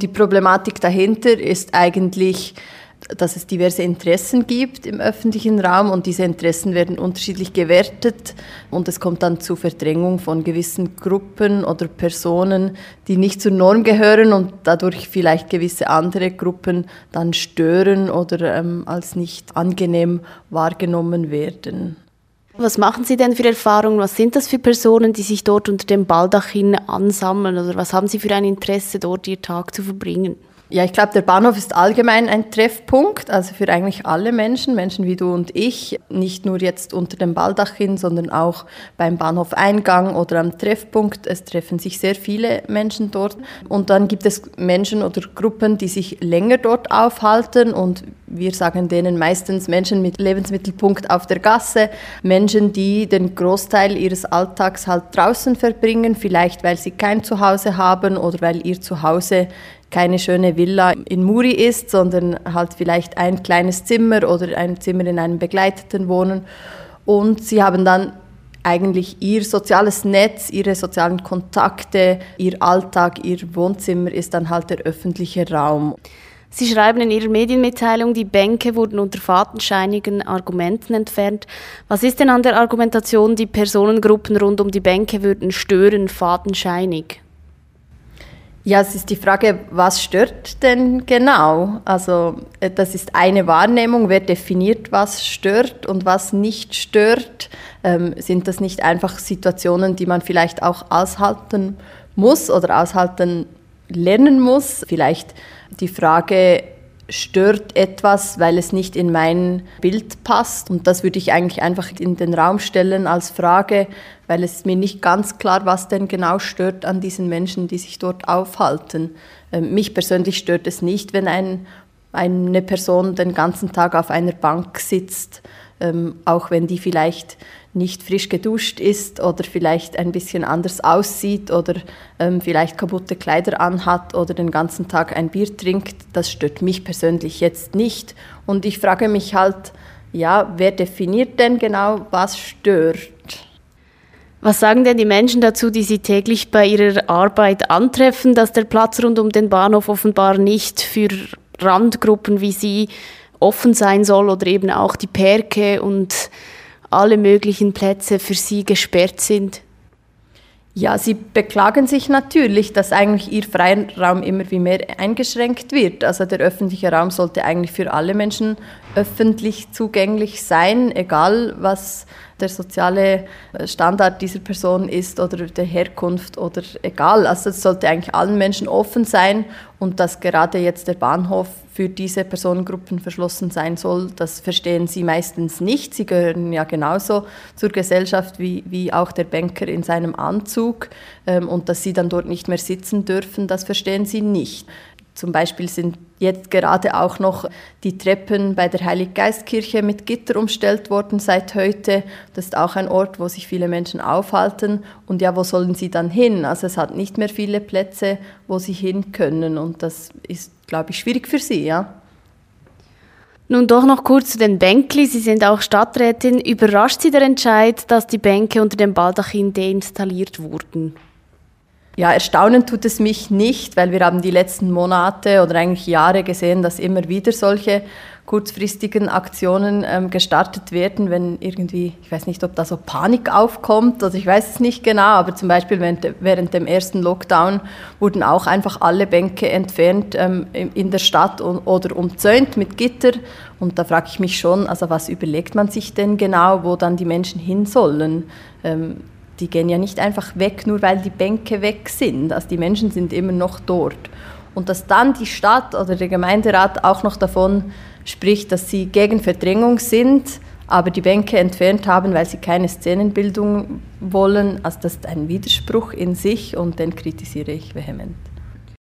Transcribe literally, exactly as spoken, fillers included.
Die Problematik dahinter ist eigentlich, dass es diverse Interessen gibt im öffentlichen Raum und diese Interessen werden unterschiedlich gewertet und es kommt dann zu Verdrängung von gewissen Gruppen oder Personen, die nicht zur Norm gehören und dadurch vielleicht gewisse andere Gruppen dann stören oder ähm, als nicht angenehm wahrgenommen werden. Was machen Sie denn für Erfahrungen? Was sind das für Personen, die sich dort unter dem Baldachin ansammeln? Oder was haben Sie für ein Interesse, dort Ihr Tag zu verbringen? Ja, ich glaube, der Bahnhof ist allgemein ein Treffpunkt, also für eigentlich alle Menschen, Menschen wie du und ich, nicht nur jetzt unter dem Baldachin, sondern auch beim Bahnhofeingang oder am Treffpunkt. Es treffen sich sehr viele Menschen dort. Und dann gibt es Menschen oder Gruppen, die sich länger dort aufhalten und wir sagen denen meistens Menschen mit Lebensmittelpunkt auf der Gasse, Menschen, die den Großteil ihres Alltags halt draußen verbringen, vielleicht weil sie kein Zuhause haben oder weil ihr Zuhause keine schöne Villa in Muri ist, sondern halt vielleicht ein kleines Zimmer oder ein Zimmer in einem begleiteten Wohnen. Und sie haben dann eigentlich ihr soziales Netz, ihre sozialen Kontakte, ihr Alltag, ihr Wohnzimmer ist dann halt der öffentliche Raum. Sie schreiben in Ihrer Medienmitteilung, die Bänke wurden unter fadenscheinigen Argumenten entfernt. Was ist denn an der Argumentation, die Personengruppen rund um die Bänke würden stören, fadenscheinig? Ja, es ist die Frage, was stört denn genau? Also das ist eine Wahrnehmung, wer definiert, was stört und was nicht stört. Ähm, sind das nicht einfach Situationen, die man vielleicht auch aushalten muss oder aushalten lernen muss? Vielleicht die Frage, stört etwas, weil es nicht in mein Bild passt? Und das würde ich eigentlich einfach in den Raum stellen als Frage, weil es mir nicht ganz klar, was denn genau stört an diesen Menschen, die sich dort aufhalten. Ähm, mich persönlich stört es nicht, wenn ein, eine Person den ganzen Tag auf einer Bank sitzt, ähm, auch wenn die vielleicht nicht frisch geduscht ist oder vielleicht ein bisschen anders aussieht oder ähm, vielleicht kaputte Kleider anhat oder den ganzen Tag ein Bier trinkt. Das stört mich persönlich jetzt nicht. Und ich frage mich halt, ja, wer definiert denn genau, was stört? Was sagen denn die Menschen dazu, die Sie täglich bei Ihrer Arbeit antreffen, dass der Platz rund um den Bahnhof offenbar nicht für Randgruppen wie Sie offen sein soll oder eben auch die Pärke und alle möglichen Plätze für sie gesperrt sind? Ja, sie beklagen sich natürlich, dass eigentlich ihr freier Raum immer wie mehr eingeschränkt wird. Also der öffentliche Raum sollte eigentlich für alle Menschen öffentlich zugänglich sein, egal was der soziale Standard dieser Person ist oder der Herkunft oder egal. Also es sollte eigentlich allen Menschen offen sein und dass gerade jetzt der Bahnhof für diese Personengruppen verschlossen sein soll, das verstehen sie meistens nicht. Sie gehören ja genauso zur Gesellschaft wie, wie auch der Banker in seinem Anzug. Und dass sie dann dort nicht mehr sitzen dürfen, das verstehen sie nicht. Zum Beispiel sind jetzt gerade auch noch die Treppen bei der Heiliggeistkirche mit Gitter umstellt worden seit heute. Das ist auch ein Ort, wo sich viele Menschen aufhalten. Und ja, wo sollen sie dann hin? Also es hat nicht mehr viele Plätze, wo sie hin können. Und das ist, glaube ich, schwierig für sie, ja. Nun doch noch kurz zu den Bänkli. Sie sind auch Stadträtin. Überrascht Sie der Entscheid, dass die Bänke unter dem Baldachin deinstalliert wurden? Ja, erstaunen tut es mich nicht, weil wir haben die letzten Monate oder eigentlich Jahre gesehen, dass immer wieder solche kurzfristigen Aktionen ähm, gestartet werden, wenn irgendwie, ich weiß nicht, ob da so Panik aufkommt, also ich weiß es nicht genau, aber zum Beispiel während, während dem ersten Lockdown wurden auch einfach alle Bänke entfernt ähm, in der Stadt und, oder umzäunt mit Gitter und da frage ich mich schon, also was überlegt man sich denn genau, wo dann die Menschen hin sollen? Ähm, Die gehen ja nicht einfach weg, nur weil die Bänke weg sind. Also die Menschen sind immer noch dort. Und dass dann die Stadt oder der Gemeinderat auch noch davon spricht, dass sie gegen Verdrängung sind, aber die Bänke entfernt haben, weil sie keine Szenenbildung wollen, also das ist ein Widerspruch in sich und den kritisiere ich vehement.